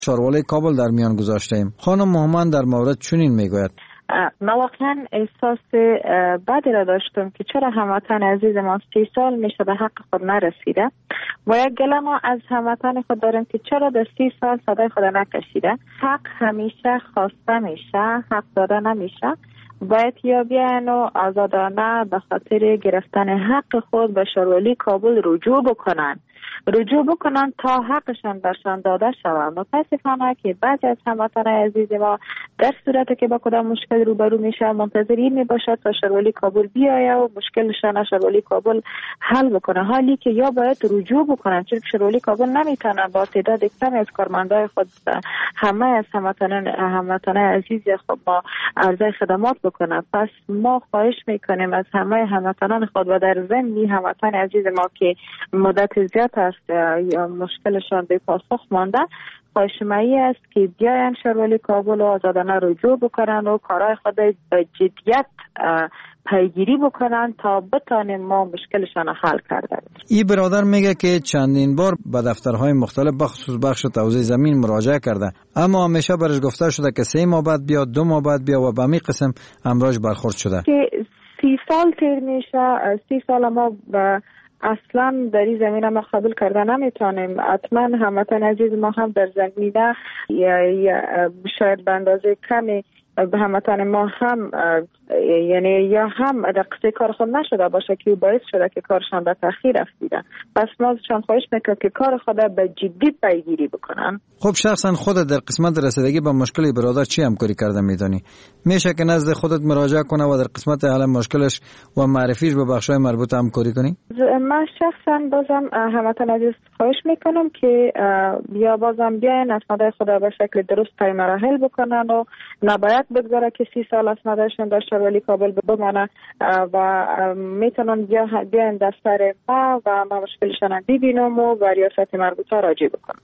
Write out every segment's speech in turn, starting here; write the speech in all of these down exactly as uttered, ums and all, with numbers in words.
شاروالی کابل در میان گذاشته ایم. خانم مومن در مورد چنین میگوید: من واقعا احساس بدی را داشتم که چرا هموطن عزیز ما سی سال میشه به حق خود نرسیده و یک گله ما از هموطن خود داریم که چرا در سی سال صدای خود نکشیده. حق همیشه خواسته میشه، حق داده نمیشه. باید یا بیان و آزادانه به خاطر گرفتن حق خود به شاروالی کابل رجوع بکنن رجوع بکنن تا حقشان برشان داده شود. متاسفانه که بعضی از هموطنان عزیز ما در صورتی که با کدام مشکل روبرو میشه منتظر این میباشد تا شاروالی کابل بیاید و مشکلشان شاروالی کابل حل بکنه، حالی که یا باید رجوع بکنن، چون شاروالی کابل نمیتونه با تعداد کمی از کارمندای خود همه از هموطنان هموطنان عزیز خود ما عرضه خدمات بکنه. پس ما خواهش میکنیم از همه هموطنان خود و در ضمن هموطن عزیز ما که مدت زیاد است یا مشکلشان به پاسخ مانده، خواهش مایی است که بیاین شاروالی کابل و آزادانه رجوع بکنن و کارهای خود به جدیت پیگیری بکنن تا بتانیم ما مشکلشان حل کرده. این برادر میگه که چندین بار به دفترهای مختلف بخصوص بخش توزیع زمین مراجعه کرده، اما همیشه برش گفته شده که سه ماه بعد بیا، دو ماه بعد بیا و به همین قسم امروز برخورد شده. که سی سال تیر میشه، سی سال ما به اصلا در این زمینه ما قبول کرده نمیتونیم. حتما هموطن عزیز ما هم در زمینه یا, یا شاید به اندازه کمی به هموطن ما هم یعنی یا هم در قصه کار خود نشده باشه که باعث شده که کارشان به تأخیر افتیده. پس ما چند خواهش میکنم که کار خود به جدی پیگیری بکنن. خب شخصا خودت در قسمت رسیدگی به مشکل برادر چی همکاری کرده میدونی؟ میشه که نزد خودت مراجعه کنه و در قسمت حل مشکلش و معرفیش به بخشای مربوطه همکاری کنی؟ من شخصا بازم هموطن عزیز خواهش میکنم که بیا بازم بیاین اسناد خود به شکل درست پای مراحل بکنن و نباید بگذاره که سی سال اسنادشون در شاروالی کابل بمانه و میتونن بیاین دفتر ما و ما مشکلشان ببینم و با ریاست مربوطه راجع بکنم.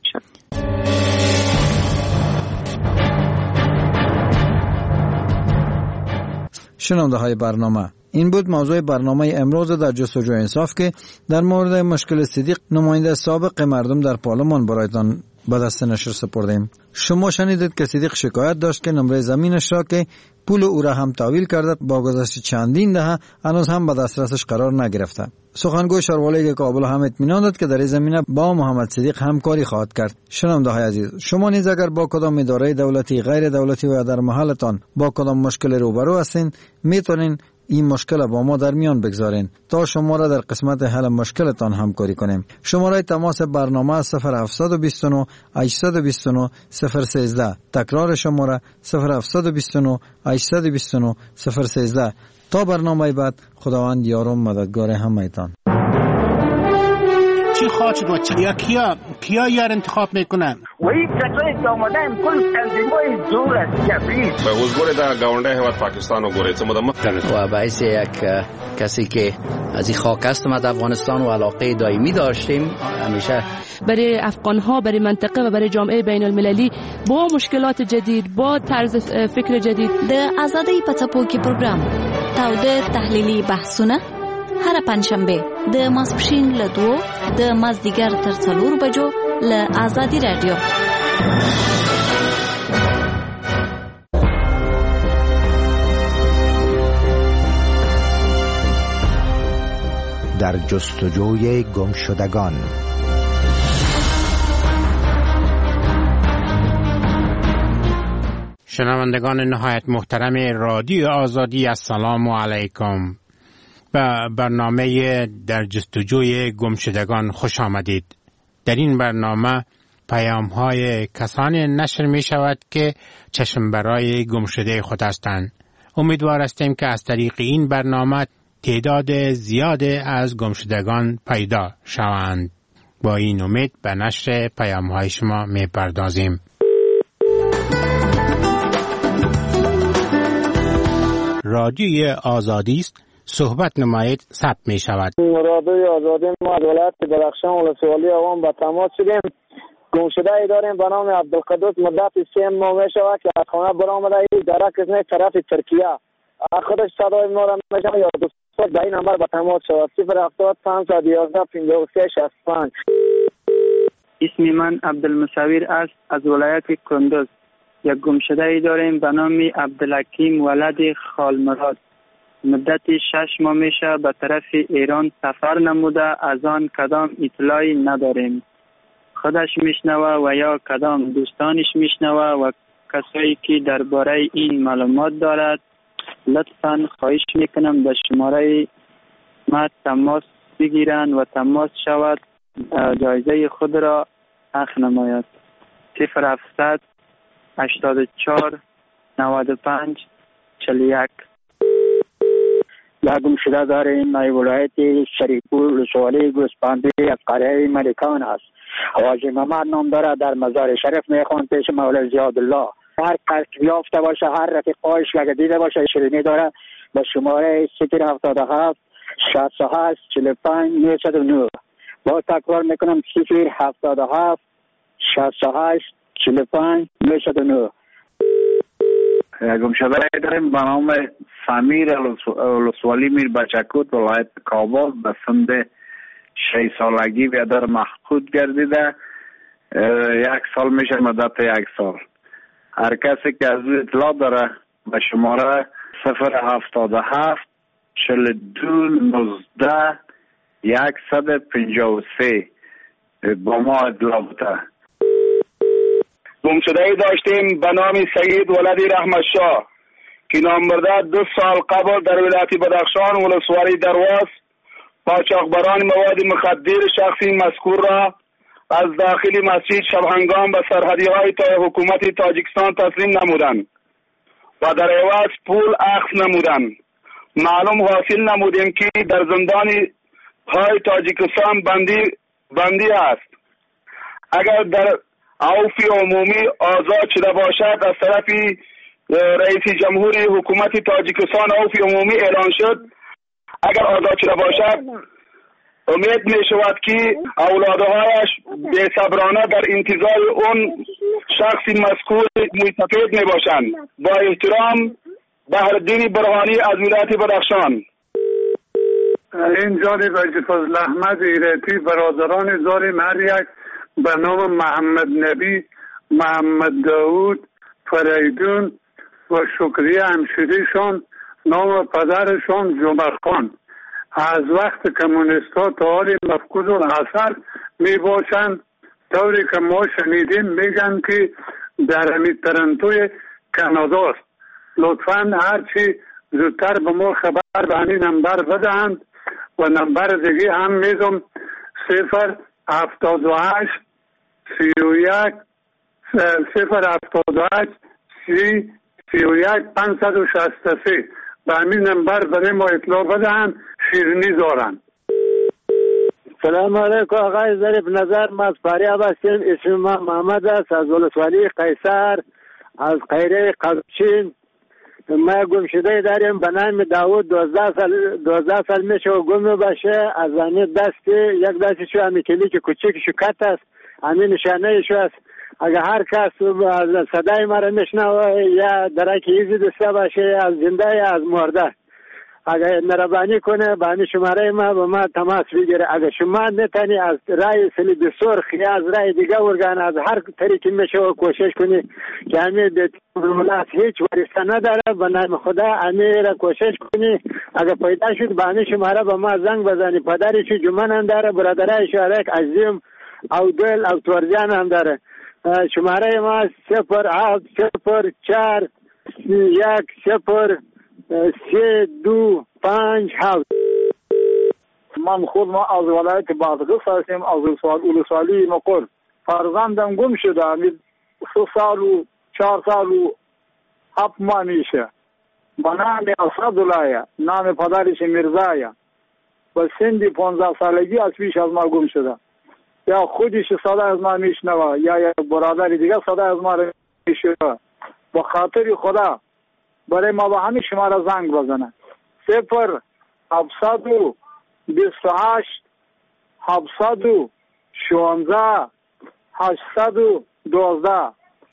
شنونده های برنامه، این بود موضوع برنامه امروز در جستجوی انصاف که در مورد مشکل صدیق نماینده سابق مردم در پارلمان برایتان به دست نشر سپردیم. شما شنیدید که صدیق شکایت داشت که نمره زمینش را که پول او را هم تحویل کرده با گذشت چندین دهه هنوز هم به دسترسش قرار نگرفته. سخنگوی شاروالی کابل هم اطمینان داد که در این زمینه با محمد صدیق همکاری خواهد کرد. شنونده های عزیز، شما نیز اگر با کدام اداره دولتی، غیر دولتی و در محلتان با کدام مشکل روبرو هستین، میتونین این مشکل با ما در میان بگذارین تا شما را در قسمت حل مشکلتان همکاری کنیم. شماره تماس برنامه صفر هفت دو نه هشت دو نه صفر یک سه. تکرار شماره صفر هفت دو نه هشت دو نه صفر یک سه. تا برنامه بعد، خداوند یار و مددگار همه‌تان. چی خواهد شد و چی؟ یا کیا کیا یار انتخاب میکنن؟ و این کسایی که آمدن کل تنظیمای زور است کبریز به حضور در گاونده هیواد پاکستان و گوره چمو و باعث یک کسی که از این خاک است ما در افغانستان و علاقه دائمی داشتیم همیشه برای افغانها، برای منطقه و برای جامعه بین المللی با مشکلات جدید، با طرز فکر جدید. د آزادۍ په څپو کې پروګرام تاوده تحلیلي بحثونه هر پنځشنبه د ماسپښین له دوه د مازدیګر تر څلور بجو له آزادي رادیو. در جستجوی گمشدگان. شنوندگان نهایت محترم رادیو آزادی، السلام علیکم. به برنامه در جستجوی گمشدگان خوش آمدید. در این برنامه پیام های کسانی نشر می شود که چشم برای گمشده خود هستند. امیدوار هستیم که از طریق این برنامه تعداد زیاد از گمشدگان پیدا شوند. با این امید به نشر پیام های شما می پردازیم. رادیوی آزادی است، صحبت نمایید ثبت می شود. رادیوی آزادی ما ولایت درخشان ولسوالی عوام با تماس شدیم. گمشده ای داریم به نام عبدالقدوس، مدت سه ماه می شود که از خانه برآمده ای در کشور طرف ترکیه. خودش صدای ما را نمیشنوه یا دوست به این نمبر با تماس شود. صفر هفتاد پنج صد یازده پنجاه و سه شصت و پنج. اسم من عبدالمصور است از ولایت کندوز. یک گمشده ای داریم به نام عبدالحکیم ولد خالمراد. مدت شش ماه میشه به طرف ایران سفر نموده، از آن کدام اطلاعی نداریم. خودش میشنوه و یا کدام دوستانش میشنوه و کسایی که درباره این معلومات دارد لطفاً خواهش میکنم به شماره ما تماس بگیرند و تماس شود جایزه خود را اخذ نماید. صفر هفتصد هشتاد و چهار نود و پنج چهل و یک. گم شده داریم مای ولایت شریفپور ولسوالی گوسپندی از قریه ملکان است. حاجی محمد نام داره، در مزار شریف میخوان پیش مولا زیادالله. هر کس یافته باشه، هر رفیقایش اگه دیده باشه شیرینی داره به شماره صفر هفتاد و هفت شصت و هشت چهل و پنج نود و نه. با تکرار میکنم صفر هفتاد و هفت شصت و هشت چهل و پنج نود و نه. گمشده داریم به نام سمیر ولسوالی میر بچکوت ولایت کابل. به سن شش سالگی بیادر مفقود گردیده. یک سال میشه مدت یک سال. هر کسی که از او اطلاع داره به شماره صفر هفتاد و هفت چهل و دو نوزده صد و پنجاه و سه با ما اطلاع بده. گمشده ای داشتیم به نام سید ولدی رحمت شاه که نامبرده دو سال قبل در ولایت بدخشان ولسوالی درواس قاچاقبران مواد مخدر شخصی مذکور را از داخل مسجد شبهنگام به سرحدی های تا حکومت تاجیکستان تسلیم نمودند و در عوض پول اخذ نمودند. معلوم حاصل نمودیم که در زندان های تاجیکستان بندی بندی است. اگر در عفو عمومی آزاد شده باشد از طرف رئیس جمهوری حکومت تاجیکستان عفو عمومی اعلان شد، اگر آزاد شده باشد امید می شود که اولادهایش بی‌صبرانه در انتظار اون شخص مذکور مستفید می باشند. با احترام بهرالدین برهانی از ولایت بدخشان. این جانب حاجی فضل احمد ایرتی برادران داریم، هر یک به نام محمد نبی، محمد داود، فریدون و شکریه همشیریشان، نام پدرشان جمعه خان. از وقت کمونیستا تا حال مفقود الاثر می باشند. طوری که ما شنیدیم میگن که در همین ترنتوی کاناداست. لطفاً هرچی زودتر به ما خبر به همین نمبر بدهند و نمبر دیگه هم میدم صفر هفتاد و هشت سی و یک صفر هفتاد و هشت سی سی و یک پنجصد و شصت و سه. به همین نمبر برای ما اطلاع بدهند، شیرینی دارند. سلام علیکم آقای ظریف نظر، ما از فاریاب هستیم. اسم ما محمد است از ولسوالی قیصر از قیره قبچین. ما گمشده داریم به نام داود. دوازده سال دوازده سال میشه و گم باشه. از آن دست یک دستشو همین کلی که کوچکشو کت است، همین نشانه شو است. اگر هر کس صدای ما را میشنوه یا درک ایزی دسته باشه از زنده یا از مرده، اگر نربانی کنه به همین شماره ما با ما تماس بگیره. اگر شما نتانی از رای سلیب سرخ یا از رای دیگه ورگان از هر طریقی میشه و کوشش کنی که همین دولت هیچ وارثه نداره، به نام خدا همین را کوشش کنی. اگر پیدا شد به همین شماره با ما زنگ بزنی. پدرش جمعه هم داره، برادرش یک عظیم او دل او تورجان هم داره. شماره ما صفر هفت صفر چهار یک صفر سه دو پنج هفت. من خود ما از ولایت بادغیس هستیم، از ولسوالی مقر. فرزندم گم شده، سه سال و چهار سال و هفت ماه میشه. به نام اسدالله، نام پدرش میرزایه. به سن پانزده سالگی از پیش از ما گم شده. یا خودش صدا از ما میشنوه یا یا برادر دیگه صدا از ما میشنوه. با خاطر خدا برای ما با همین شماره زنگ بزنه. صفر هفتصد و بیست و هشت هفتصد و شانزده هشتصد و دوازده.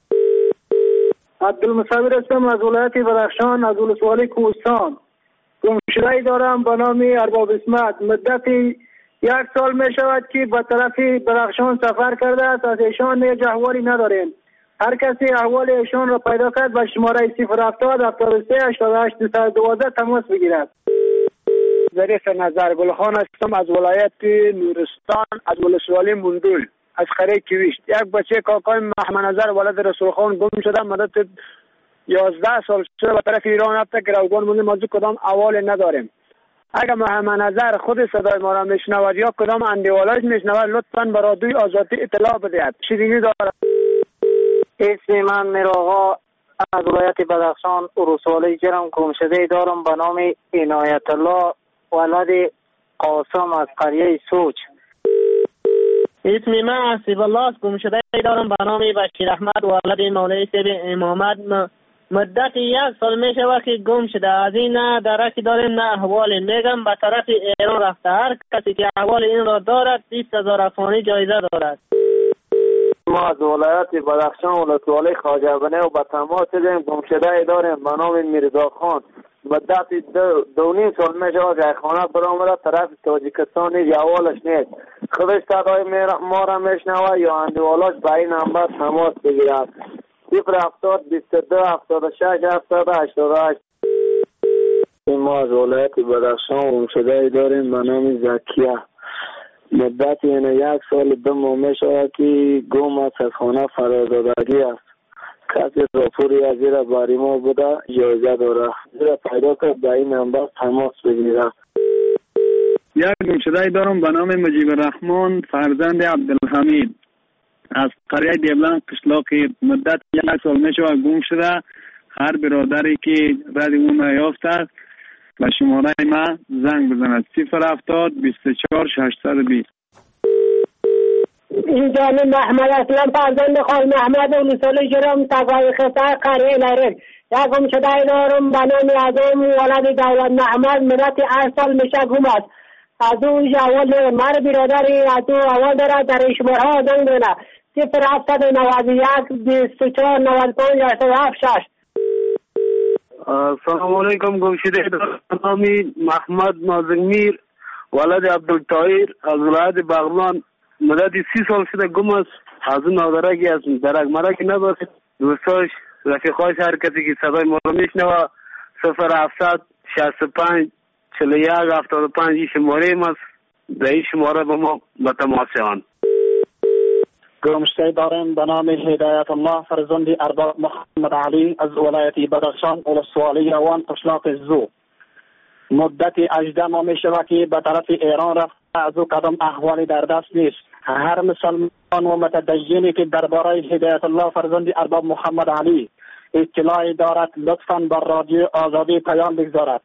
عبدالمصور هستم از ولایت بدخشان از ولسوالی کوهستان. گمشده‌ای دارم به نام ارباب اسمت. مدت یک سال می شود که به طرف بدخشان سفر کرده است. از ایشان هیچ احوالی نداریم. هر کسی احوال ایشان را پیدا کرد به شماره صفر هفتاد هفتاد و سه هشتاد و هشت دویست و دوازده تماس بگیرد. ظریف نظر گلخان هستم از ولایت نورستان، از ولسوالی مندول، از قریه کویشت. یک بچه کاکای محمد نظر ولد رسول خان گم شده، مدت یازده سال شده به طرف ایران رفته که روگان مونده. ما کدام احوال نداریم. اگر محمد نظر خود صدای ما را میشنود یا کدام اندیوالاش میشنود لطفاً به رادیوی آزادی اطلاع بدهید. شیرینی دارد. اسم من میرآقا از ولایت بدخشان ولسوالی جرم گمشده دارم به نام عنایت الله ولد قاسم از قریه سوچ. اسم من حسیب الله گمشده دارم به نام بشیر احمد ولد مولوی سیب امامت. مدت یک سال می شود که گم شده. از این نه درکی داریم نه احوال. میگم به طرف ایران رفته. هر کسی که احوال این را دارد بیست هزار افغانی جایزه دارد. ما از ولایت بدخشان ولسوالی خواجه بنه و به تماس شدیم. گمشده داریم به نام میرزا خان. مدت دو, دو نیم سال می شود که خانه برآمده طرف تاجیکستان هیچ احوالش نیست. خودش صدای ما را میشنوه یا اندیوالاش به این نمبر تماس بگیرد. صفر هفتاد بیست و دو هفتاد و شش هفتاد و هشتاد و هشت. ما از ولایت بدخشان گمشده داریم به نام زکیه. مدت یعنی یک سال دو ماه می شود که گم است. از خانه فرازادگی است. کسی راپوری از زیر باری ما بوده جایزه داره. زیر پیدا کرد به این نمبر تماس بگیره. یک گمشده دارم به نام مجیب الرحمن فرزند عبدالحمید از قریه دیبلان قشلاق. مدت یک سال می شود گم شده. هر برادری که رد اون نیافته است و شماره ما زنگ بزند. صفر هفتاد بیست و چهار ششصد و بیست. این جانی محمد اسلام فرزند خال محمد ولسوالی جرم تقوی خطر قریه لرم. یک گمشده دارم به نام ازم ولد دولت محمد. مدت هشت سال میشه گم است. از او اول داره. مر برادری از او اول داره در شماره ها زنگ بزند. صفر هفتاد و نود و یک بیست و چهار نود و پنج هشتاد و هفت شش. سلام علیکم. گمشده دارم نامی محمد نازمیر ولد عبدالطاهر از ولایت بغلان. مدت سی سال شده گم است. از اون نادرکی است. درک مرکی ندارد. دوستاش رفیقاش هر کسی که صدای ما رو میشنوه صفر هفتصد شصت و پنج چهل و یک هفتاد و پنج این شماره ماست. در این شماره با ما به تماس شوند. گمشده دارم به نام هدایت الله فرزند ارباب محمد علی از ولایت بدخشان ولسوالی روان قشلاق زو. مدت هجده ماه می شود که به طرف ایران رفت. از او کدام احوالی در دست نیست. هر مسلمان و متدینی که درباره هدایت الله فرزند ارباب محمد علی اطلاعی دارد لطفاً بر رادیو آزادی پیام بگذارد.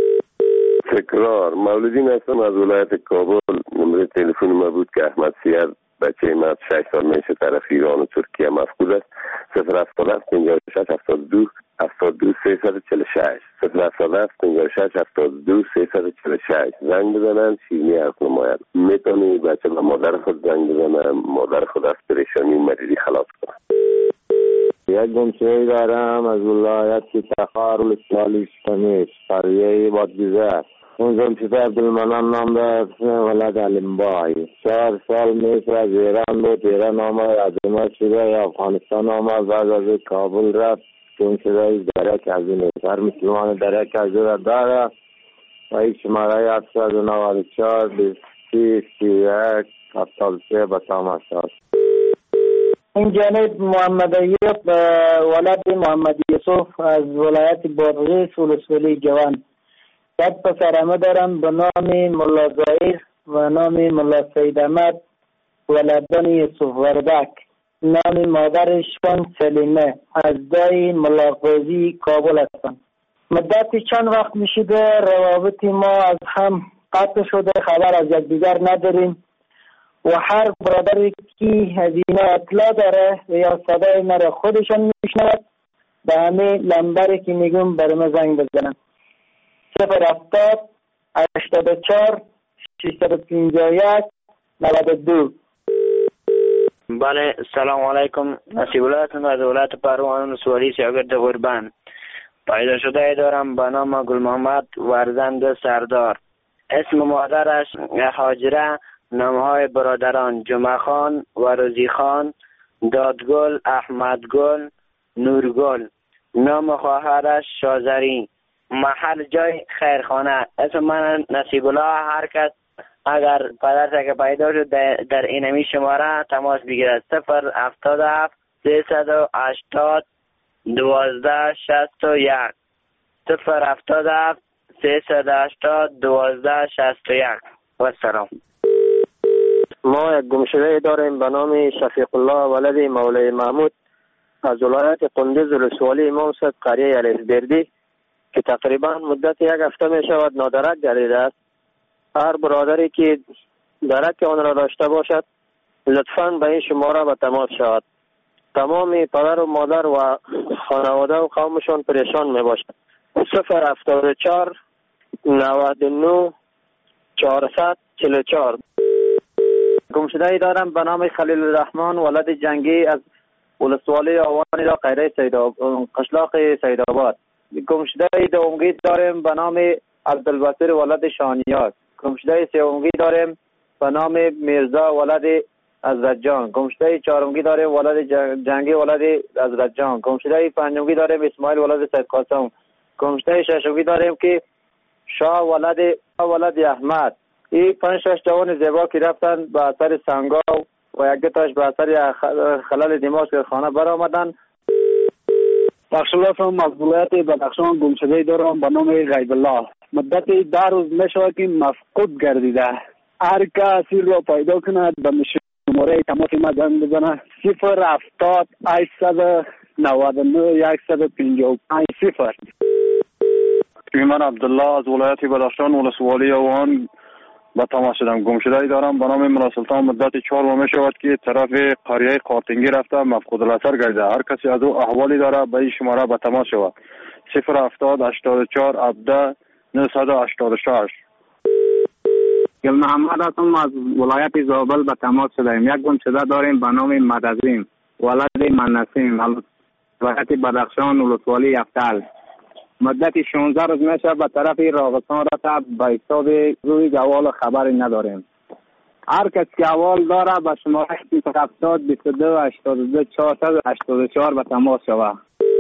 تکرار مولودین هستم از ولایت کابل. نمره تلفن ما بود که احمد سیر بچه من شش سال میشه طرف ایران و ترکیه مفقود است. صفر هفتاد هفت پنجاه و شش هفتاد و دو هفتاد و دو سیصد و چهل و شش. صفر هفتاد هفت پنجاه و شش هفتاد و دو سیصد و چهل و شش. زنگ بزنن شیرینی حرف نماید. میتونی بچه به مادر خود زنگ بزنن. مادر خود از پریشانی مریضی خلاص کنن. یک گمشده دارم از ولایت تخار ولسوالی شمیش قریه بادگیزه است. اون گمشده عبدالمنان نام دارد ولد علمبای. چهار سال میشه از ایران بود. ایران آمد عظیمت شده یا افغانستان آمد. بعد از کابل رفت. گمشده درک از این است. هر مسلمان درک از این را داره و یک شماره هفتصد و نود و چهار بیست سی یک هفتاد و سه به تماس است. این جانب محمد ایوب ولد محمد یوسف از ولایت بادغیس ولسوالی جوان. یک پسرمه دارم به نام ملا ظاهر و نام ملا سید احمد ولدان یوسف وردک. نام مادرشان سلیمه از دای ملا قاضی کابل هستند. مدت چند وقت میشده روابط ما از هم قطع شده. خبر از یکدیگر نداریم و هر برادری که از اینا اطلاع داره یا صدای مرا خودشان میشنود به همه لمبری که میگم بر ما زنگ بزنن. صفر هفتاد هشتاد و چهار ششصد و پنجاه و یک نود و دو. بله سلام علیکم. نصیب اللهتون از ولایت پروان ولسوالی شاگرد قربان. پیدا شده دارم به نام گل محمد ورزند سردار. اسم مادرش هاجره نامهای برادران جمعه خان و روزی خان، دادگل، احمدگل، نورگل، نام خواهرش شازری، محل جای خیرخانه. اسم من نصیب الله. هر کس اگر پدرش که پیدا شد در اینمی شماره تماس بگیرد. صفر هفتاد هفت سیصد و هشتاد دوازده شصت و یک. صفر هفتاد هفت سیصد و هشتاد دوازده شصت و یک. و سلام. ما یک گمشده داریم به نام شفیق الله ولد مولای محمود از ولایت قندوز ولسوالی امام صاحب قریه الفبردی که تقریبا مدت یک هفته می شود نادرک گردیده است. هر برادری که درک آن را داشته باشد لطفاً به این شماره به تماس شود. تمام پدر و مادر و خانواده و قومشان پریشان می باشد. صفر هفتاد و چهار نود و نه چهارصد چهل و چهار. گمشده ای دارم به نام خلیل الرحمن ولد جنگی از ولسوالی آوانی را قیره سیدآباد قشلاق سیدآباد. گمشده ای دومگی داریم به نام عبدالبصیر ولد شانیاز. گمشده سومگی داریم به نام میرزا ولد عزتجان. گمشده چهارمگی داریم ولد جنگی ولد عزتجان. گمشده پنجمگی داریم اسماعیل ولد سید قاسم. گمشده ششمگی داریم که شاه ولد ولد احمد. این پنج شش جوان زیبا که رفتن به اثر سنگاو و یک تاش به اثر خلل دماغ که خانه برآمدن. بخش الله هم از ولایت بدخشان گمشده دارم به نام غیب الله. مدت ده روز می شود که مفقود گردیده. هر کسی را پیدا کند به شماره تماس ما زنگ بزنه. صفر هفتاد هشتصد نود و نه صد و پنجاه و پنج صفر. من عبدالله از ولایت بدخشان ولسوالی اوان به تماس شدم. گمشده دارم به نام ملا سلطان. مدت چهار ماه می شود که طرف قریه قاطنگی رفته مفقود الاثر گردیده. هر کسی از او احوالی داره به این شماره به تماس شود. صفر هفتاد هشتاد و چهار هفده نهصد و هشتاد و شش. گل محمد هستم از ولایت زابل به تماس شدیم. یک گمشده داریم به نام مدزیم ولد منسیم ولایت بدخشان ولسوالی یفتل. مدت شانزده روز میشه به طرف راغستان رفته به حساب روی جوال خبری نداریم. هر کس که احوال داره به شماره صفر هفتاد بیست و دو هشتاد و دو چهارصد و هشتاد و چهار به تماس شود.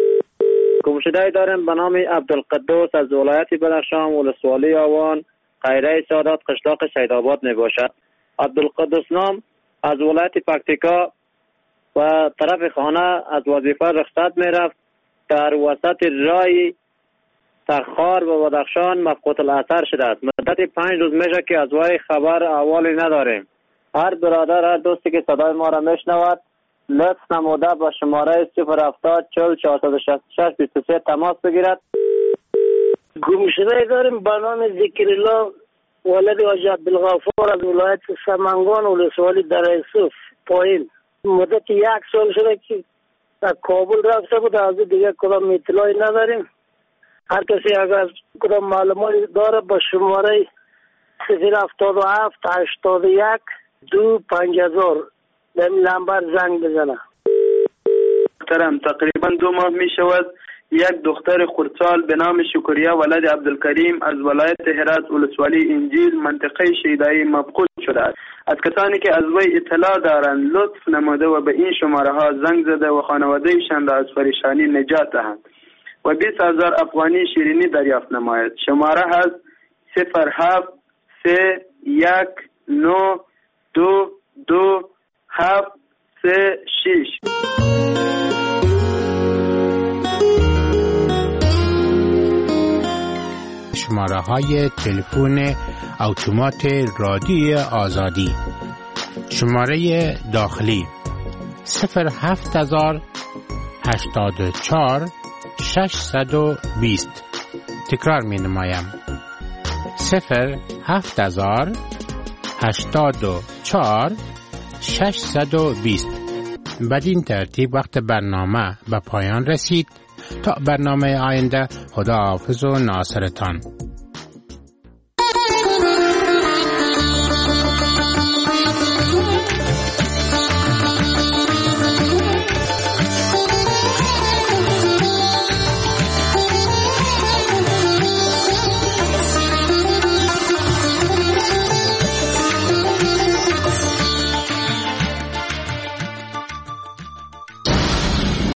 گمشده داریم به نام عبدالقدوس از ولایت بدخشان ولسوالی آوان قیره سادات قشلاق سیدآباد می باشد. عبدالقدوس نام از ولایت پکتیکا و طرف خانه از وظیفه رخصت می رفت. در وسط رای تخار و بدخشان مفقود الاثر شده است. مدت پنج روز میشه که از وی خبر احوالی نداریم. هر برادر هر دوستی که صدای ما را میشنود لطف نموده با شماره صفر هفتاد چهل چهارصد و شصت و شش بیست و سه تماس بگیرد. گمشده داریم به نام ذکرالله ولد حاجی عبدالغفار از ولایت سمنگان ولسوالی در یوسف پایین. مدت یک سال شده که در کابل رفته بود. از دیگه کدام اطلاعی نداریم. هر کسی اگر کدام معلوماتی داره با شماره صفر هفتاد و هفت هشتاد و یک دو پنج هزار به این نمبر زنگ بزنه. محترم تقریبا دو ماه می شود یک دختر خردسال به نام شکریه ولد عبدالکریم از ولایت هرات ولسوالی انجیل منطقه شیدایی مفقود شده است. از کسانی که از وی اطلاع دارند لطف نموده و به این شماره ها زنگ زده و خانوادهشان را از پریشانی نجات دهند و بیست هزار افغانی شیرینی دریافت نماید. شماره هست صفر هفت سه یک نو دو دو هفت سه شش. شماره های تلفن اتومات رادیوی آزادی. شماره داخلی صفر هفت هزار هشتاد و چهار ششصد و بیست. تکرار می نمایم صفر هفت هزار هشتاد و چهار ششصد و بیست. بدین ترتیب وقت برنامه به پایان رسید. تا برنامه آینده خدا حافظ و ناصرتان.